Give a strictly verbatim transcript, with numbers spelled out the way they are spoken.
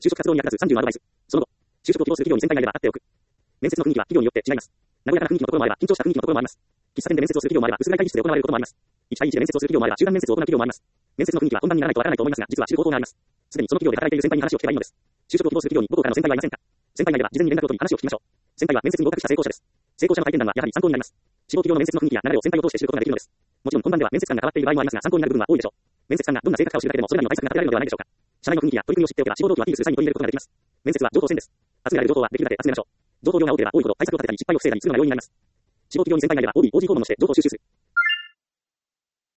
就職活動に役立つさんじゅうのアドバイス。その後、就職を希望する企業に先輩がいればあっておく。面接の雰囲気は企業によって違います。和やかな雰囲気のところもあれば、緊張した雰囲気のところもあります。喫茶店で面接をする企業もあれば、薄暗い会議室で行われることもあります。いち対いちで面接をする企業もあれば、集団面接を行う企業もあります。面接の雰囲気は本番にならないとわからないと思いますが、実は知る方法があります。すでにその企業で働いている先輩に話を聞けばいいのです。就職を希望する企業に母校からの先輩はいませんか？先輩がいれば、事前に連絡を取り話を聞きましょう。先輩は面接に合格した成功者です。成功者の体験談はやはり参考になります。志望企業の面接の雰囲気や流れを先輩を通して知ることができるのです。もちろん本番では面接官が変わっている場合もありますが、参考になる部分は多いでしょう。面接官がどんな性格かを知るだけでもそれなりの対策が立てられるのではないでしょうか。社内の雰囲気や取り組みを知っておけば志望動機をアピールする際に取り入れることができます。面接は情報戦です。集められる情報はできるだけ集めましょう。情報量が多ければ多いほど対策を立てたり失敗を防いだりするのが容易になります。志望企業に先輩がいれば オービー、オージー 訪問をして情報を収集する。